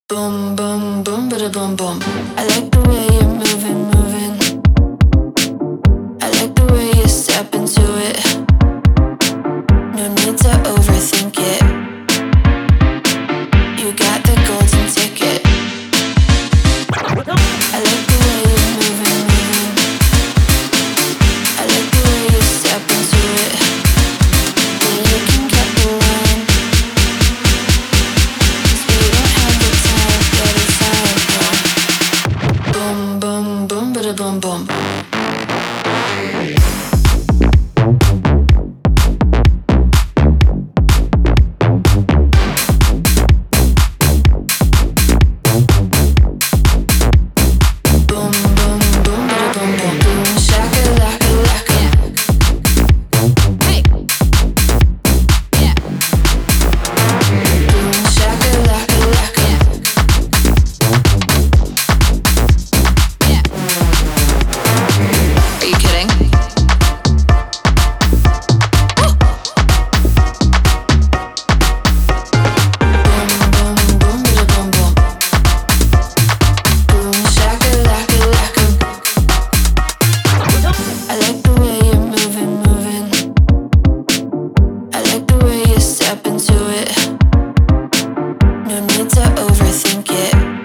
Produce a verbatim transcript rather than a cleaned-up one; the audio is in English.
Boom, boom, boom, bada boom, boom. I like the way you're moving, moving. I like the way you step into it. No need to overthink it. You got the golden ticket. I like the way you're moving, moving. I like the way you step into it. Yeah, you can get the line. 'Cause we don't have the time, get inside, yeah. Boom, boom, boom, bada boom, boom. Step into it. No need to overthink it.